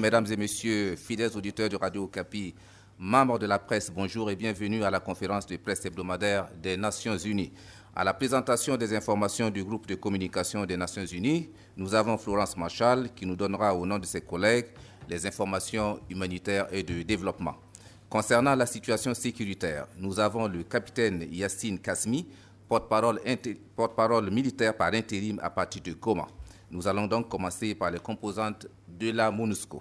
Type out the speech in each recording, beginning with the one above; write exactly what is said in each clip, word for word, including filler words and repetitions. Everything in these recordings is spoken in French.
mesdames et messieurs, fidèles auditeurs de Radio Okapi, membres de la presse, bonjour et bienvenue à la conférence de presse hebdomadaire des Nations Unies. À la présentation des informations du groupe de communication des Nations Unies, nous avons Florence Marshall qui nous donnera au nom de ses collègues les informations humanitaires et de développement. Concernant la situation sécuritaire, nous avons le capitaine Yassine Kasmi, porte-parole, inter... porte-parole militaire par intérim à partir de Goma. Nous allons donc commencer par les composantes de la MONUSCO.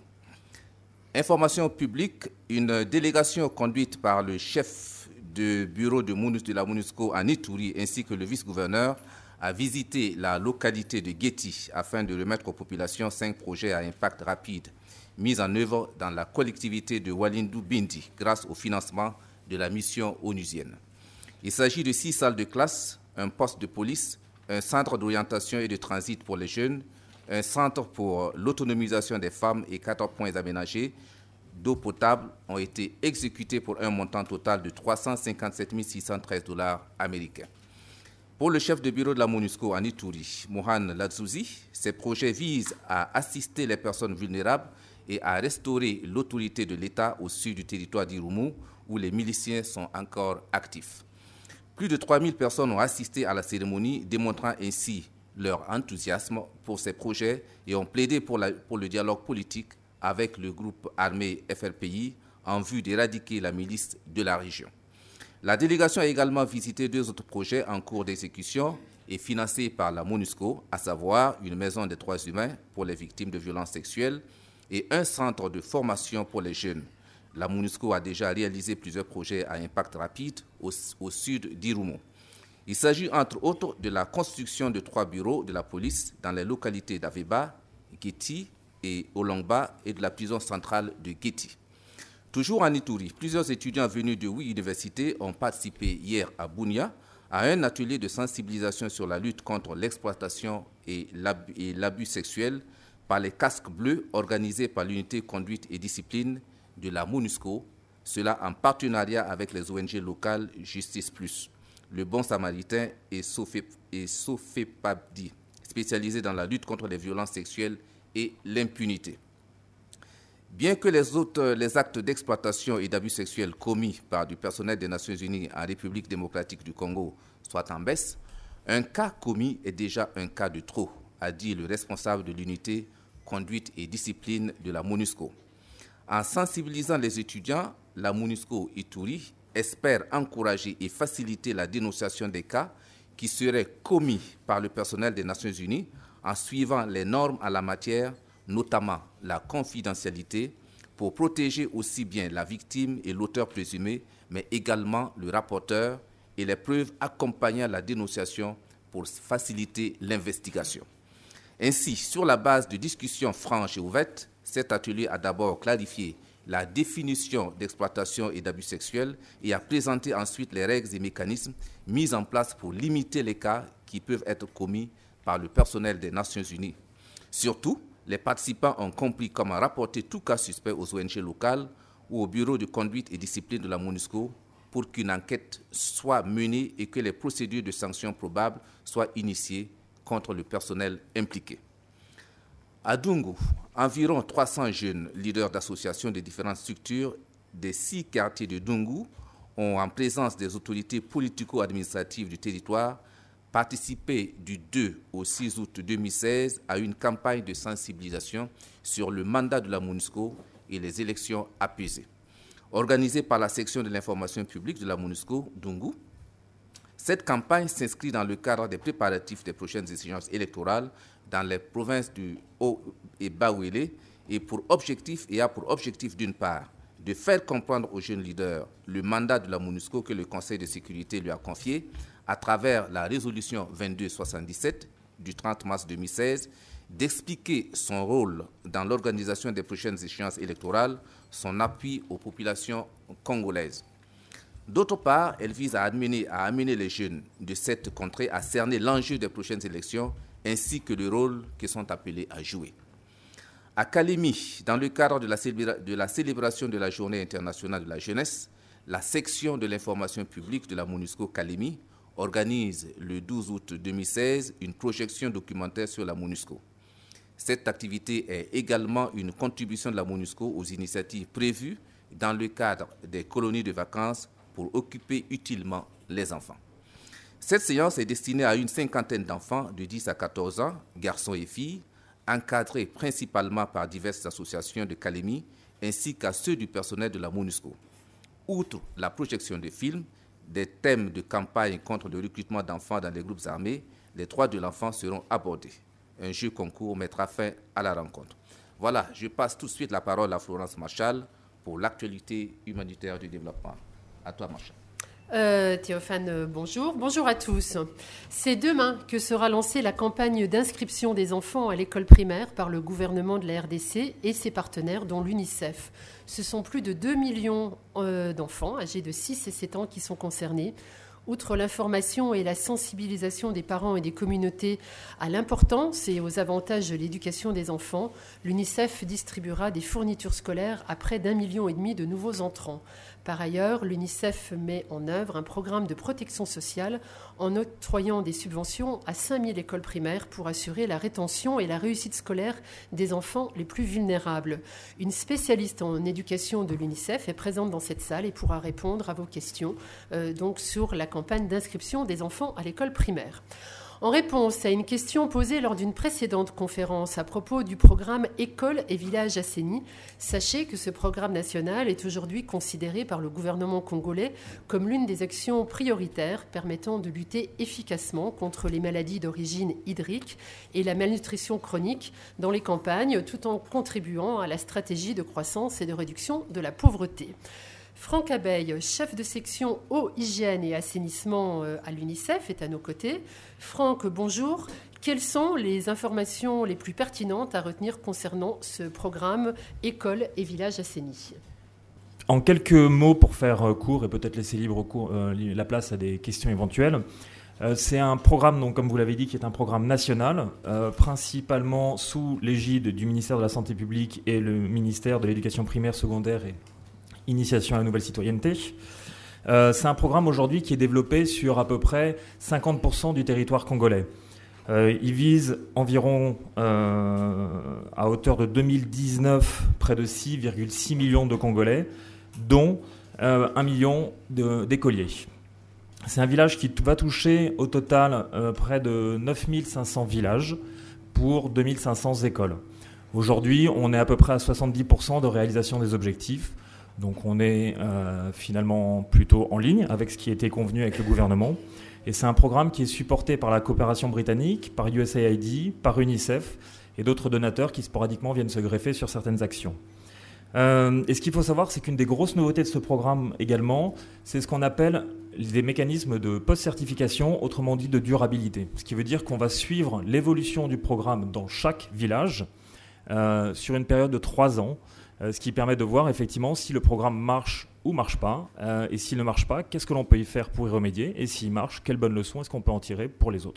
Information publique, une délégation conduite par le chef de bureau de, MONUS, de la MONUSCO à Ituri ainsi que le vice-gouverneur a visité la localité de Guéti afin de remettre aux populations cinq projets à impact rapide mis en œuvre dans la collectivité de Walindu-Bindi grâce au financement de la mission onusienne. Il s'agit de six salles de classe, un poste de police, un centre d'orientation et de transit pour les jeunes, un centre pour l'autonomisation des femmes et quatorze points aménagés d'eau potable ont été exécutés pour un montant total de trois cent cinquante-sept mille six cent treize dollars américains. Pour le chef de bureau de la MONUSCO en Ituri, Mohan Ladzuzi, ces projets visent à assister les personnes vulnérables et à restaurer l'autorité de l'État au sud du territoire d'Irumu, où les miliciens sont encore actifs. Plus de trois mille personnes ont assisté à la cérémonie, démontrant ainsi leur enthousiasme pour ces projets et ont plaidé pour, la, pour le dialogue politique avec le groupe armé F R P I en vue d'éradiquer la milice de la région. La délégation a également visité deux autres projets en cours d'exécution et financés par la MONUSCO, à savoir une maison des droits humains pour les victimes de violences sexuelles et un centre de formation pour les jeunes. La MONUSCO a déjà réalisé plusieurs projets à impact rapide au, au sud d'Irumu. Il s'agit entre autres de la construction de trois bureaux de la police dans les localités d'Aveba, Guéti et Olongba et de la prison centrale de Guéti. Toujours en Ituri, plusieurs étudiants venus de huit universités ont participé hier à Bunia à un atelier de sensibilisation sur la lutte contre l'exploitation et l'abus, et l'abus sexuel par les casques bleus organisés par l'unité conduite et discipline de la MONUSCO, cela en partenariat avec les O N G locales Justice Plus, le Bon Samaritain et Sofepabdi, spécialisés dans la lutte contre les violences sexuelles et l'impunité. Bien que les, autres, les actes d'exploitation et d'abus sexuels commis par du personnel des Nations Unies en République démocratique du Congo soient en baisse, un cas commis est déjà un cas de trop, a dit le responsable de l'unité conduite et discipline de la MONUSCO. En sensibilisant les étudiants, la MONUSCO Ituri espère encourager et faciliter la dénonciation des cas qui seraient commis par le personnel des Nations Unies en suivant les normes en la matière, notamment la confidentialité, pour protéger aussi bien la victime et l'auteur présumé, mais également le rapporteur et les preuves accompagnant la dénonciation pour faciliter l'investigation. Ainsi, sur la base de discussions franches et ouvertes, cet atelier a d'abord clarifié la définition d'exploitation et d'abus sexuels et a présenté ensuite les règles et mécanismes mis en place pour limiter les cas qui peuvent être commis par le personnel des Nations Unies. Surtout, les participants ont compris comment rapporter tout cas suspect aux O N G locales ou au bureau de conduite et discipline de la MONUSCO pour qu'une enquête soit menée et que les procédures de sanctions probables soient initiées contre le personnel impliqué. À Dungu, environ trois cents jeunes leaders d'associations de différentes structures des six quartiers de Dungu ont, en présence des autorités politico-administratives du territoire, participé du deux au six août deux mille seize à une campagne de sensibilisation sur le mandat de la MONUSCO et les élections apaisées. Organisée par la section de l'information publique de la MONUSCO, Dungu, cette campagne s'inscrit dans le cadre des préparatifs des prochaines échéances électorales dans les provinces du Haut et Bas-Ouélé et, pour objectif, et a pour objectif, d'une part, de faire comprendre aux jeunes leaders le mandat de la MONUSCO que le Conseil de sécurité lui a confié à travers la résolution vingt-deux soixante-dix-sept du trente mars deux mille seize, d'expliquer son rôle dans l'organisation des prochaines échéances électorales, son appui aux populations congolaises. D'autre part, elle vise à amener, à amener les jeunes de cette contrée à cerner l'enjeu des prochaines élections ainsi que le rôle qu'ils sont appelés à jouer. À Kalemi, dans le cadre de la, célébra- de la célébration de la Journée internationale de la jeunesse, la section de l'information publique de la MONUSCO Kalemi organise le douze août deux mille seize une projection documentaire sur la MONUSCO. Cette activité est également une contribution de la MONUSCO aux initiatives prévues dans le cadre des colonies de vacances pour occuper utilement les enfants. Cette séance est destinée à une cinquantaine d'enfants de dix à quatorze ans, garçons et filles, encadrés principalement par diverses associations de Calémie, ainsi qu'à ceux du personnel de la MONUSCO. Outre la projection de films, des thèmes de campagne contre le recrutement d'enfants dans les groupes armés, les droits de l'enfant seront abordés. Un jeu concours mettra fin à la rencontre. Voilà, je passe tout de suite la parole à Florence Marchal pour l'actualité humanitaire du développement. À toi, Marchal. Euh, Théophane, bonjour. Bonjour à tous. C'est demain que sera lancée la campagne d'inscription des enfants à l'école primaire par le gouvernement de la R D C et ses partenaires, dont l'UNICEF. Ce sont plus de deux millions euh, d'enfants âgés de six et sept ans qui sont concernés. Outre l'information et la sensibilisation des parents et des communautés à l'importance et aux avantages de l'éducation des enfants, l'UNICEF distribuera des fournitures scolaires à près d'un million et demi de nouveaux entrants. Par ailleurs, l'UNICEF met en œuvre un programme de protection sociale en octroyant des subventions à cinq mille écoles primaires pour assurer la rétention et la réussite scolaire des enfants les plus vulnérables. Une spécialiste en éducation de l'UNICEF est présente dans cette salle et pourra répondre à vos questions euh, donc sur la campagne d'inscription des enfants à l'école primaire. En réponse à une question posée lors d'une précédente conférence à propos du programme École et Village Asseni, sachez que ce programme national est aujourd'hui considéré par le gouvernement congolais comme l'une des actions prioritaires permettant de lutter efficacement contre les maladies d'origine hydrique et la malnutrition chronique dans les campagnes, tout en contribuant à la stratégie de croissance et de réduction de la pauvreté. Franck Abeille, chef de section eau, hygiène et assainissement à l'UNICEF, est à nos côtés. Franck, bonjour. Quelles sont les informations les plus pertinentes à retenir concernant ce programme École et Village Asseni ? En quelques mots pour faire court et peut-être laisser libre cours, euh, la place à des questions éventuelles, euh, c'est un programme, donc, comme vous l'avez dit, qui est un programme national, euh, principalement sous l'égide du ministère de la Santé publique et le ministère de l'Éducation primaire, secondaire et Initiation à la nouvelle citoyenneté. Euh, c'est un programme aujourd'hui qui est développé sur à peu près cinquante pour cent du territoire congolais. Euh, il vise environ, euh, à hauteur de deux mille dix-neuf, près de six virgule six millions de Congolais, dont euh, un million de, d'écoliers. C'est un village qui va toucher au total euh, près de neuf mille cinq cents villages pour deux mille cinq cents écoles. Aujourd'hui, on est à peu près à soixante-dix pour cent de réalisation des objectifs. Donc on est euh, finalement plutôt en ligne avec ce qui a été convenu avec le gouvernement. Et c'est un programme qui est supporté par la coopération britannique, par U S A I D, par UNICEF et d'autres donateurs qui sporadiquement viennent se greffer sur certaines actions. Euh, et ce qu'il faut savoir, c'est qu'une des grosses nouveautés de ce programme également, c'est ce qu'on appelle des mécanismes de post-certification, autrement dit de durabilité. Ce qui veut dire qu'on va suivre l'évolution du programme dans chaque village euh, sur une période de trois ans. Ce qui permet de voir effectivement si le programme marche ou marche pas. Euh, et s'il ne marche pas, qu'est-ce que l'on peut y faire pour y remédier ? Et s'il marche, quelles bonnes leçons est-ce qu'on peut en tirer pour les autres ?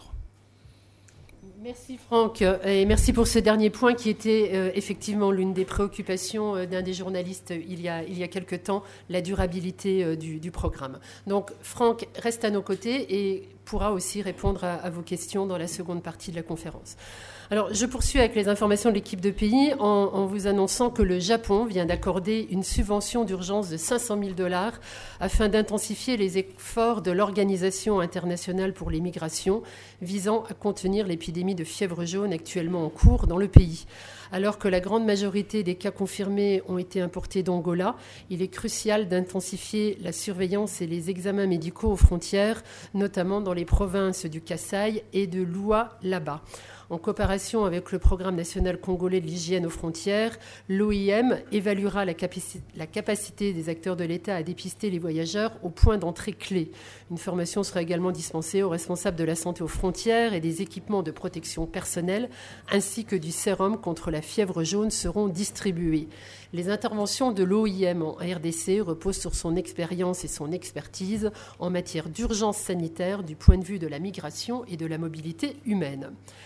Merci Franck, et merci pour ce dernier point qui était euh, effectivement l'une des préoccupations euh, d'un des journalistes euh, il y a, il y a quelque temps, la durabilité euh, du, du programme. Donc Franck reste à nos côtés et pourra aussi répondre à, à vos questions dans la seconde partie de la conférence. Alors, je poursuis avec les informations de l'équipe de pays en, en vous annonçant que le Japon vient d'accorder une subvention d'urgence de cinq cent mille dollars afin d'intensifier les efforts de l'Organisation internationale pour les migrations visant à contenir l'épidémie de fièvre jaune actuellement en cours dans le pays. Alors que la grande majorité des cas confirmés ont été importés d'Angola, il est crucial d'intensifier la surveillance et les examens médicaux aux frontières, notamment dans les provinces du Kasaï et de Lualaba. En coopération avec le Programme national congolais de l'hygiène aux frontières, l'O I M évaluera la, capaci- la capacité des acteurs de l'État à dépister les voyageurs au point d'entrée clé. Une formation sera également dispensée aux responsables de la santé aux frontières et des équipements de protection personnelle, ainsi que du sérum contre la fièvre jaune seront distribués. Les interventions de l'O I M en R D C reposent sur son expérience et son expertise en matière d'urgence sanitaire du point de vue de la migration et de la mobilité humaine.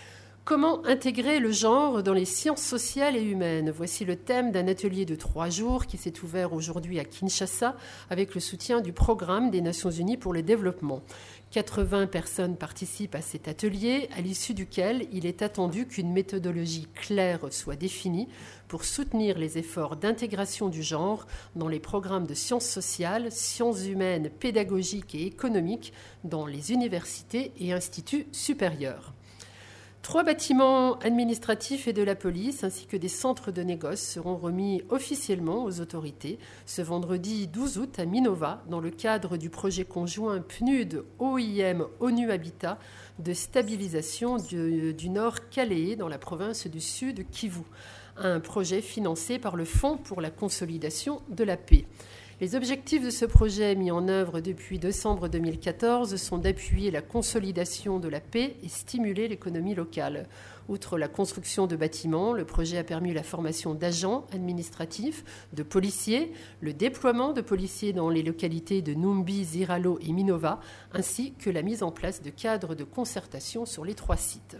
Comment intégrer le genre dans les sciences sociales et humaines ? Voici le thème d'un atelier de trois jours qui s'est ouvert aujourd'hui à Kinshasa avec le soutien du Programme des Nations Unies pour le développement. quatre-vingts personnes participent à cet atelier, à l'issue duquel il est attendu qu'une méthodologie claire soit définie pour soutenir les efforts d'intégration du genre dans les programmes de sciences sociales, sciences humaines, pédagogiques et économiques dans les universités et instituts supérieurs. Trois bâtiments administratifs et de la police, ainsi que des centres de négoce, seront remis officiellement aux autorités ce vendredi douze août à Minova, dans le cadre du projet conjoint P N U D O I M ONU Habitat de stabilisation du, du Nord Calais dans la province du Sud Kivu, un projet financé par le Fonds pour la consolidation de la paix. Les objectifs de ce projet, mis en œuvre depuis décembre deux mille quatorze, sont d'appuyer la consolidation de la paix et stimuler l'économie locale. Outre la construction de bâtiments, le projet a permis la formation d'agents administratifs, de policiers, le déploiement de policiers dans les localités de Numbi, Ziralo et Minova, ainsi que la mise en place de cadres de concertation sur les trois sites.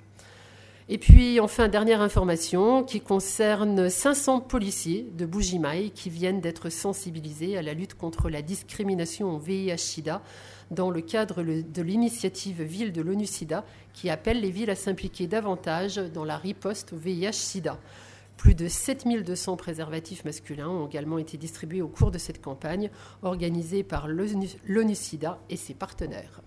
Et puis, enfin, dernière information qui concerne cinq cents policiers de Bujimaï qui viennent d'être sensibilisés à la lutte contre la discrimination au V I H-Sida dans le cadre de l'initiative Ville de l'ONU-Sida qui appelle les villes à s'impliquer davantage dans la riposte au V I H-Sida. Plus de sept mille deux cents préservatifs masculins ont également été distribués au cours de cette campagne organisée par l'ONU-Sida et ses partenaires.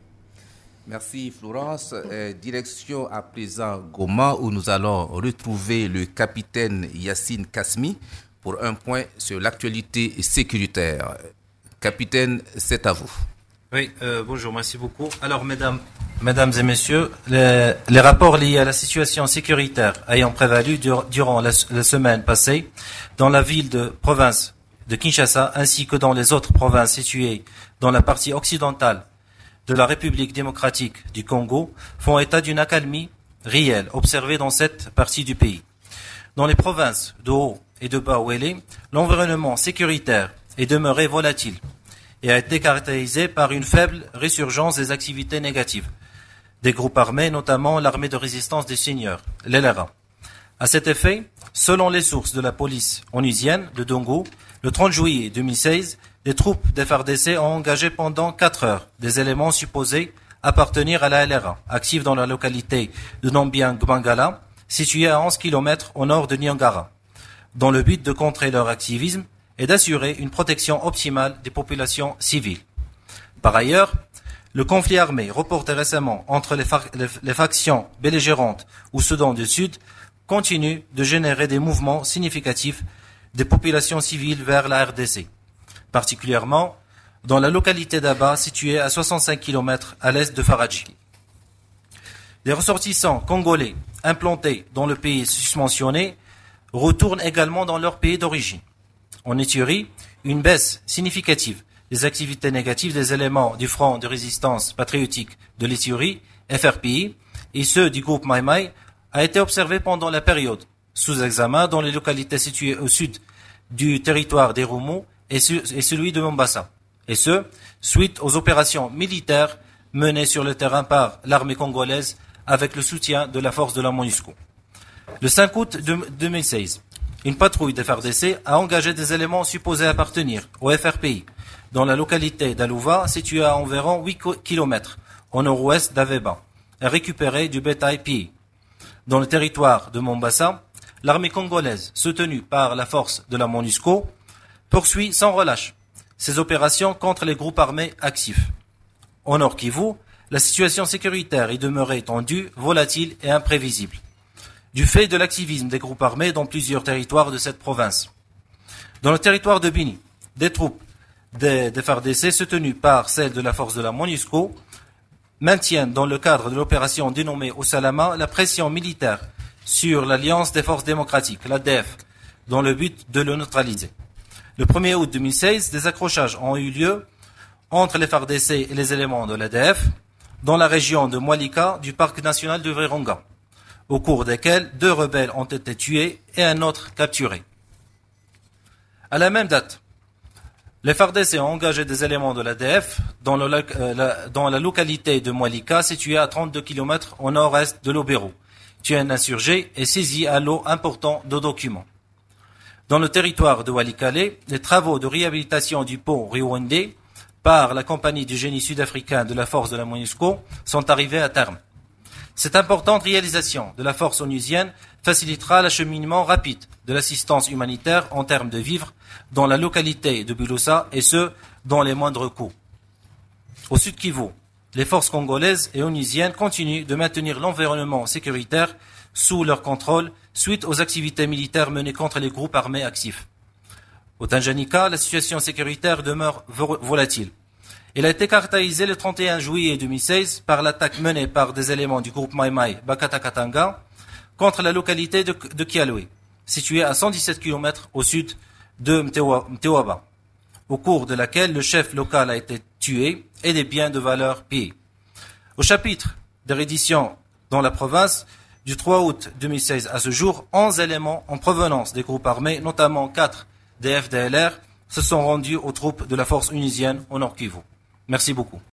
Merci Florence. Euh, direction à présent Goma où nous allons retrouver le capitaine Yassine Kasmi pour un point sur l'actualité sécuritaire. Capitaine, c'est à vous. Oui, euh, bonjour, merci beaucoup. Alors mesdames, mesdames et messieurs, les, les rapports liés à la situation sécuritaire ayant prévalu dur, durant la, la semaine passée dans la ville de province de Kinshasa ainsi que dans les autres provinces situées dans la partie occidentale de la République démocratique du Congo font état d'une accalmie réelle observée dans cette partie du pays. Dans les provinces de Haut et de Bas-Ouélé, l'environnement sécuritaire est demeuré volatile et a été caractérisé par une faible résurgence des activités négatives des groupes armés, notamment l'armée de résistance des seigneurs, l'L R A. À cet effet, selon les sources de la police onusienne de Dongo, le trente juillet deux mille seize, les troupes des F A R D C ont engagé pendant quatre heures des éléments supposés appartenir à la L R A, actifs dans la localité de Nambiang-Bangala, située à onze kilomètres au nord de Niangara, dans le but de contrer leur activisme et d'assurer une protection optimale des populations civiles. Par ailleurs, le conflit armé reporté récemment entre les, fa- les, les factions belligérantes au Soudan du Sud continue de générer des mouvements significatifs des populations civiles vers la R D C, particulièrement dans la localité d'Aba, située à soixante-cinq kilomètres à l'est de Faradji. Les ressortissants congolais implantés dans le pays susmentionné retournent également dans leur pays d'origine. En Éthiopie, une baisse significative des activités négatives des éléments du Front de résistance patriotique de l'Éthiopie, F R P I, et ceux du groupe Mai Mai, a été observée pendant la période sous examen dans les localités situées au sud du territoire des Roumoux et celui de Mombasa. Et ce, suite aux opérations militaires menées sur le terrain par l'armée congolaise avec le soutien de la force de la MONUSCO. Le cinq août deux mille seize, une patrouille des F A R D C a engagé des éléments supposés appartenir au F R P I dans la localité d'Alouva, située à environ huit kilomètres au nord-ouest d'Aveba, et récupéré du bétail pillé. Dans le territoire de Mombasa, l'armée congolaise, soutenue par la force de la MONUSCO, poursuit sans relâche ses opérations contre les groupes armés actifs. Au Nord Kivu, la situation sécuritaire est demeurée tendue, volatile et imprévisible, du fait de l'activisme des groupes armés dans plusieurs territoires de cette province. Dans le territoire de Bini, des troupes des, des F A R D C soutenues par celles de la force de la MONUSCO maintiennent dans le cadre de l'opération dénommée Osalama la pression militaire sur l'Alliance des forces démocratiques, l'A D F, dans le but de le neutraliser. Le premier août deux mille seize, des accrochages ont eu lieu entre les F A R D C et les éléments de l'A D F dans la région de Mwalika du parc national de Virunga, au cours desquels deux rebelles ont été tués et un autre capturé. À la même date, les F A R D C ont engagé des éléments de l'A D F dans, le, euh, la, dans la localité de Mwalika, située à trente-deux kilomètres au nord-est de Lobero, tue un insurgé et saisit un lot important de documents. Dans le territoire de Walikale, les travaux de réhabilitation du pont Riwende par la compagnie du génie sud-africain de la force de la MONUSCO sont arrivés à terme. Cette importante réalisation de la force onusienne facilitera l'acheminement rapide de l'assistance humanitaire en termes de vivres dans la localité de Buloussa et ce, dans les moindres coûts. Au Sud Kivu, les forces congolaises et onusiennes continuent de maintenir l'environnement sécuritaire sous leur contrôle suite aux activités militaires menées contre les groupes armés actifs. Au Tanganyika, la situation sécuritaire demeure volatile. Elle a été caractérisée le trente et un juillet deux mille seize par l'attaque menée par des éléments du groupe Mai Mai Bakata Katanga contre la localité de, de Kialwe, située à cent dix-sept kilomètres au sud de Mtewaba, au cours de laquelle le chef local a été tué et des biens de valeur pillés. Au chapitre des redditions dans la province, du trois août deux mille seize à ce jour, onze éléments en provenance des groupes armés, notamment quatre des F D L R, se sont rendus aux troupes de la force onusienne au Nord Kivu. Merci beaucoup.